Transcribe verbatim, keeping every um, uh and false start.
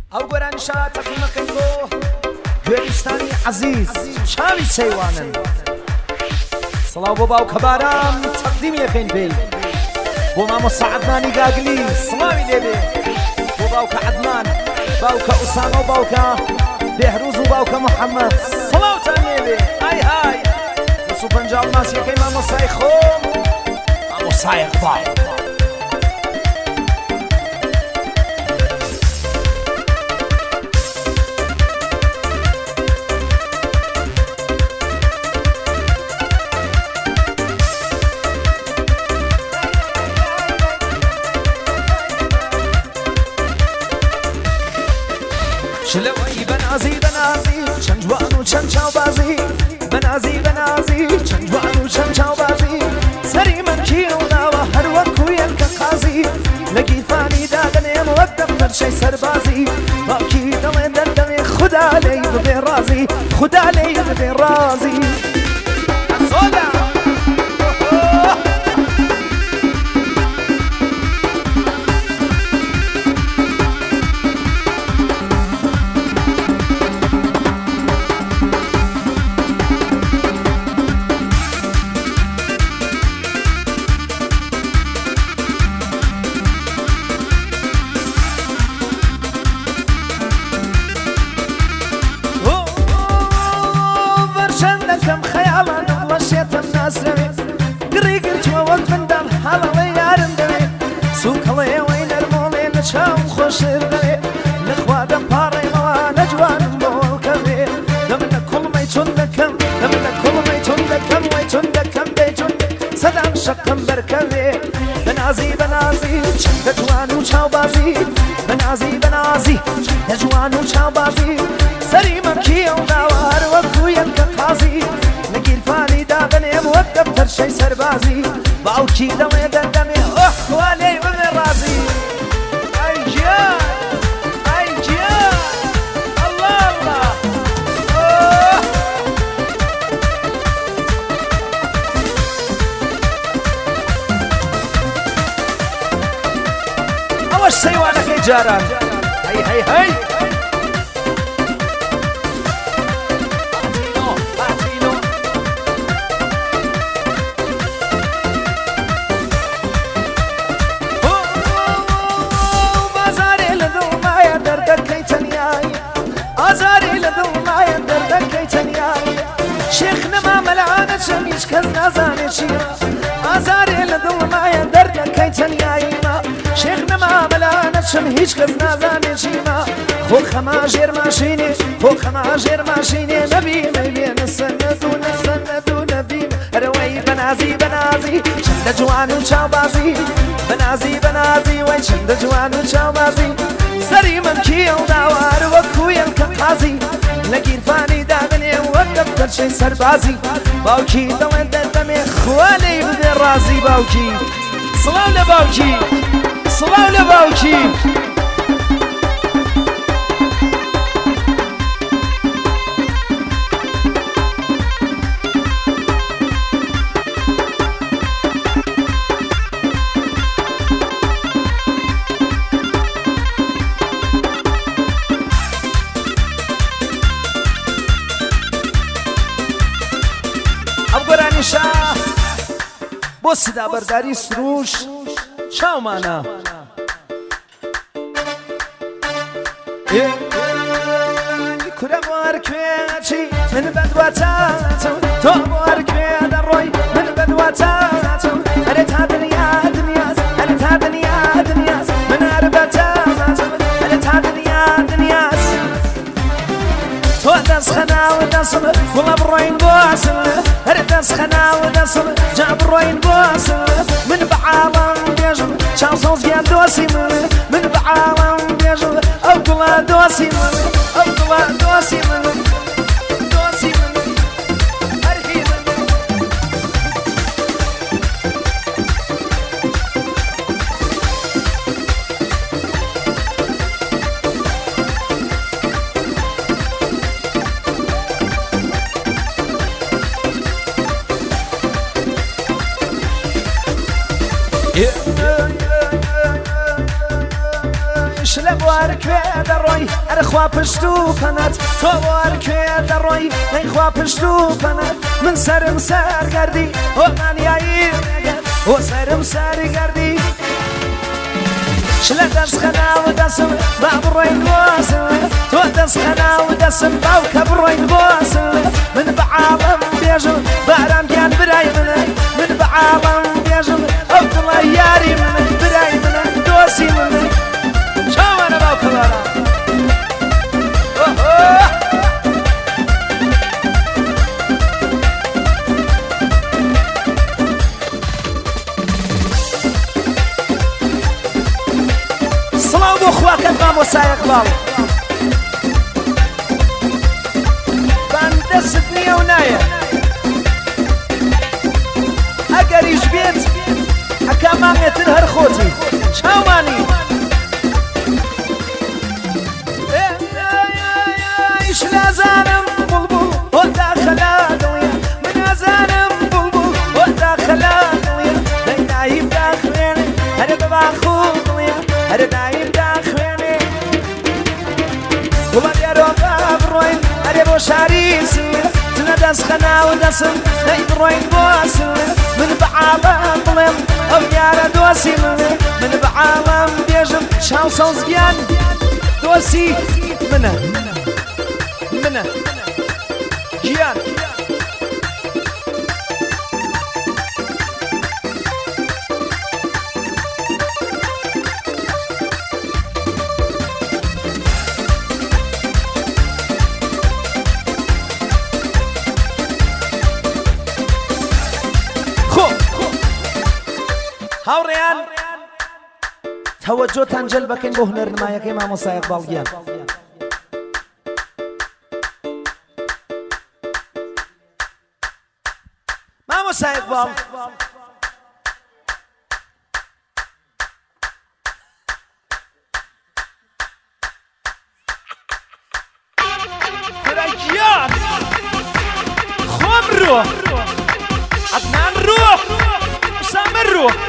ئەو گۆرانیشە تەقیمەکەی بۆ کوێستانی عەزیز شاوی سەیوانن سڵاو بۆ باوکە باران تەقدیمیەکەین پێی بۆ مامۆستا عەدنانی گاگلی سڵاوی لێبێ بۆ باوکە عەدنان باوکە ئوسامە و باوکە بێهروز و باوکە محەممەد سڵاوتان لێبێ ئای های دەست و پەنجاو ماسیەکەی مامۆستای خۆم مامۆستای ئەقباڵ شلوی بنازی بنازی چند جوان و چند چاوبازی بنازی بنازی چند جوان و چند چاوبازی سری من کیونا و هر وقت یک قاضی لگی فانی دادنیم وقت دفتر شی سربازی باکی دل دردم خدا لی ببی رازی خدا لی ببی رازی بنازی بنازی چند جوان و چاوبازی بنازی بنازی چند جوان و چاوبازی سری من کیونا و هر وقت یک قاضی نگیر فانی دادنیم و دفتر شی سربازی باوکی دل دردم اوه خوالی ببی رازی ای جان ای جان الله الله اوش سیوانك جاران هی هی هی هیچ کس نزانه چیه آزاری لدل مایه درد کی تنیایی ما شیخ نما ملانتشم هیچ کس نزانه چی ما خو خماجر ماشینه خو خماجر ماشینه نبی نبی نسندون نسندون نبی روی بنازی بنازی چند جوان و چاوبازی بنازی بنازی وای چند جوان و چاوبازی سری من کیو داوار و کویل کقازی لگیر فانی دادنی وقت در شی سربازی باوکی دل دردم خوالی بده رازی باوکی سلام لباوکی سلام لباوکی بۆ سدا بەرداری سروش چاومانە کورە بۆ هەر کوێچی من بەدواتاتم تۆ بۆ هەر کوێ دەڕۆی من بەدواتاتم هەرێ تا دنیا دنیاس هەرێ تا دنیا دنیاس من هەر بەتاتم هەرێ تا دنیا دنیاس تۆ دەست خەناوە دەسم وڵە بڕۆین بۆ ئاسم هەرێ دەست خەناوە دەسم جا بڕۆین بۆ ئاسم من بە عاڵەم بێژم چاو سەوزگیان دۆسی من من بە عاڵەم بێژم ئەو گوڵە دۆسی من ئەو گوڵە دۆسی من دۆسی من هەرهی من شلە بوار کوێ دەڕۆی ئەرخوا پشت و پەنات تۆ بوار کوێ دەڕۆی نەیخوا پشت و پەنات من سرم سەرگەردی ئۆمانیایی ئۆ سرم سەرگەردی شلە دەستخەنا و دەسم با بڕۆین بۆسم تۆ دەستخەنا و دەسم باوکە بڕۆین بۆسم من بە عاڵم بێژم بارامگیان برای منە من بە عاڵم بێژم ئەو دڵە یاری منە برای منە دۆسی منە چاوانە باوکەوارە سڵاو بۆ خواکەت مامۆستا ئیقباڵ بەندەست نییە و نایە ئەگەریش بێت ئەکا مامێتر هەر خۆتی چاوانی ئیش نازانم بڵبوڵ بۆ داخەلا دڵیە من نازانم بڵبوڵ بۆ داخەلا دڵیە دەی نایم داخوێنێ هەرە بە باخۆ دڵیە هەرە نایم داخوێنێ وڵە لێرۆکە بڕۆین هەرێ بۆ شاری سوێ تنە دەستخەنا و دەسم دەی بڕۆین بۆ سوێ من بە عاڵەم بڵێم ئەو یارە دۆسی منێ من بە عاڵەم بێژم چاو سەوزگیان دۆسی منە منە گیان هاوڕێیان تەوەجۆتان جەل بەکەین بۆ هونەرنمایەکەی مامۆستا ئیقباڵ گیان مامۆستا ئیقباڵ گیان خۆم ڕۆ عەدنان ڕۆ ئوسامە ڕۆ